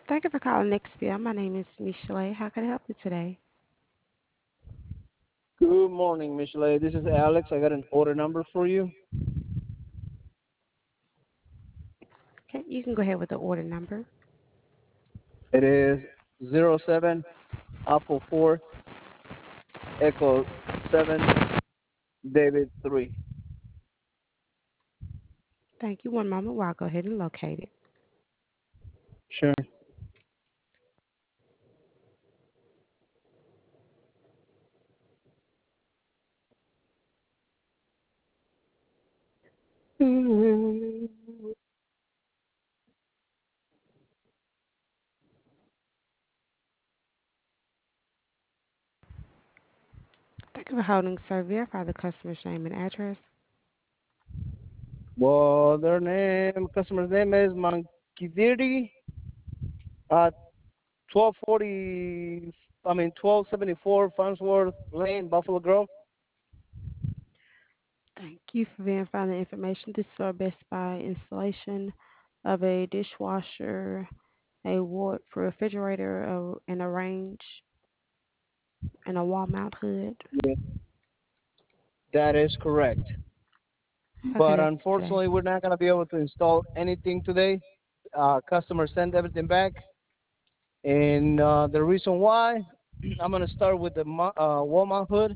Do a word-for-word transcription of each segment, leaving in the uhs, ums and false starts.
Thank you for calling Nextville. My name is Michelle. How can I help you today? Good morning, Michelle. This is Alex. I got an order number for you. Okay, you can go ahead with the order number. It is zero seven Apple four Echo seven David three. Thank you. One moment while I go ahead and locate it. Sure. Thank you for holding, sir. Verify the customer's name and address. Well, their name, customer's name is Mankidiri at twelve forty, I mean twelve seventy-four Farnsworth Lane, Buffalo Grove. Thank you for verifying the information. This is our Best Buy installation of a dishwasher, a ward for refrigerator, a, and a range, and a wall mount hood. Yes, that is correct. How can But I help you today? unfortunately, we're not going to be able to install anything today. Uh, customer sent everything back. And uh, the reason why, I'm going to start with the mo- uh, Walmart hood.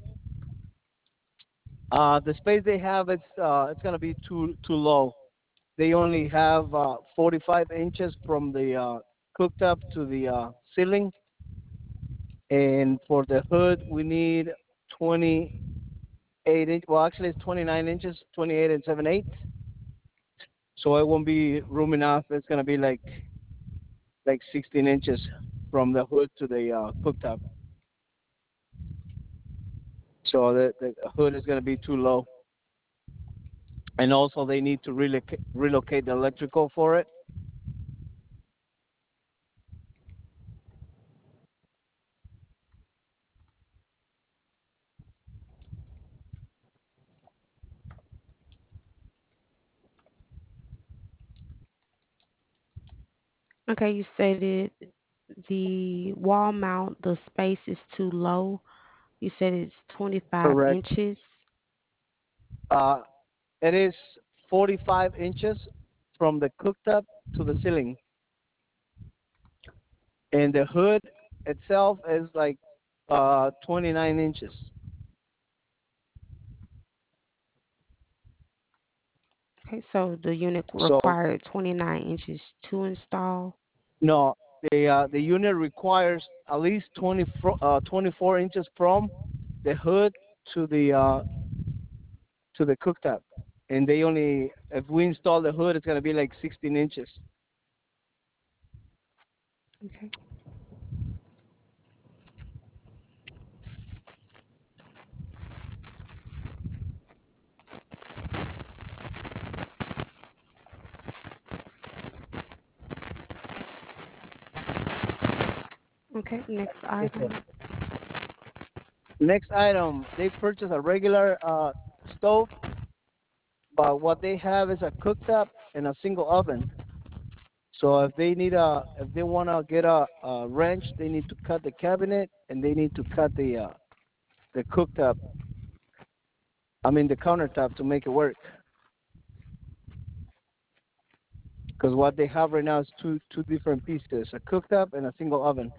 Uh, the space they have, it's uh, it's going to be too too low. They only have uh, forty-five inches from the uh, cooktop to the uh, ceiling, and for the hood, we need twenty-eight inch. Well, actually, it's twenty-nine inches, twenty-eight and seven eighths. So it won't be room enough. It's going to be like like sixteen inches from the hood to the uh, cooktop. So the, the hood is going to be too low. And also they need to relocate, relocate the electrical for it. Okay, you stated the wall mount, the space is too low. You said it's twenty-five Correct. inches. Uh, it is forty-five inches from the cooktop to the ceiling, and the hood itself is like uh, twenty-nine inches. Okay, so the unit So required twenty-nine inches to install. no, the uh, the unit requires at least twenty, uh, twenty-four inches from the hood to the uh, to the cooktop, and they only, if we install the hood, it's gonna be like sixteen inches. Okay. Okay, next Yes, sir. item. Next item, they purchase a regular uh, stove, but what they have is a cooktop and a single oven. So if they need a, if they want to get a, a wrench, they need to cut the cabinet and they need to cut the uh, the cooktop. I mean the countertop to make it work. Because what they have right now is two two different pieces: a cooktop and a single oven.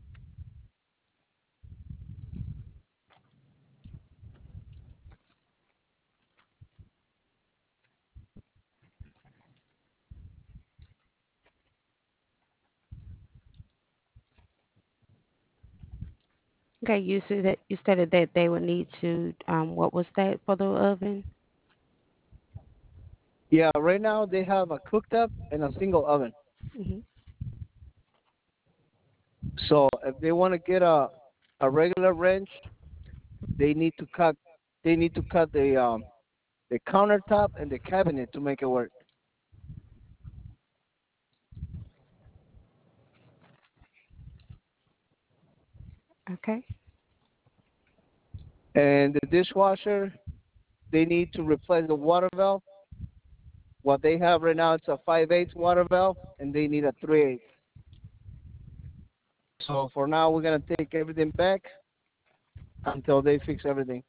Okay, you said that you stated that they would need to um what was that for the oven? Yeah, right now they have a cooktop and a single oven. Hmm. So if they want to get a a regular wrench, they need to cut they need to cut the um the countertop and the cabinet to make it work. Okay. And the dishwasher, they need to replace the water valve. What they have right now, it's a five eighths water valve, and they need a three eighths. So for now, we're gonna take everything back until they fix everything.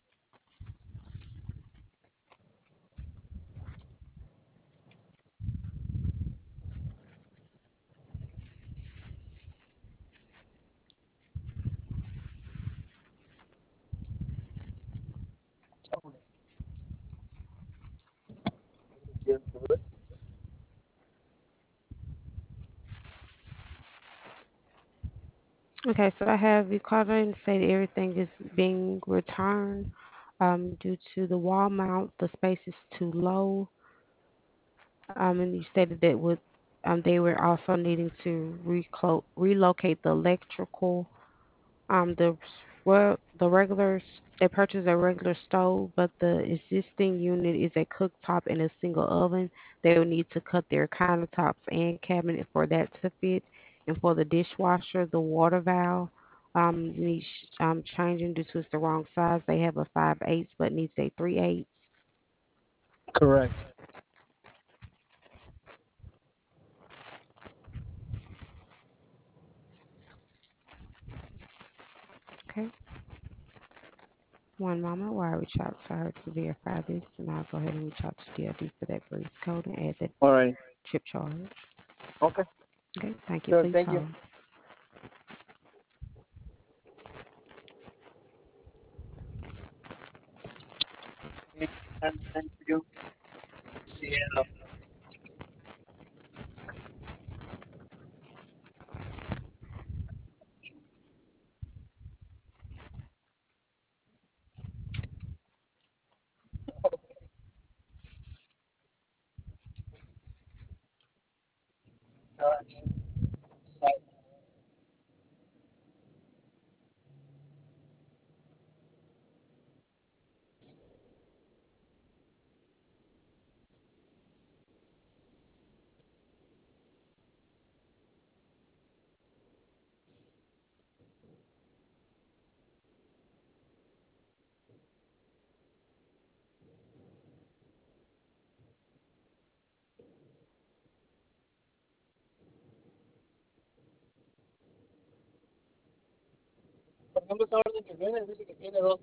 Okay, so I have you called in and say that everything is being returned um, due to the wall mount. The space is too low, um, and you stated that with um, they were also needing to reclo- relocate the electrical. Um, the well, the regular s- they purchased a regular stove, but the existing unit is a cooktop and a single oven. They will need to cut their countertops and cabinet for that to fit. And for the dishwasher, the water valve um needs um changing due to it's the wrong size. They have a five eighths but needs a three eighths. Correct. Okay. One moment while I reach out to her to verify this, and I'll go ahead and reach out to D L D for that grease code and add that All right. chip charge. Okay. Okay, thank you. Sure. Please Thank you. hold. And thank you. See you. Por ejemplo, esta orden que viene dice que tiene dos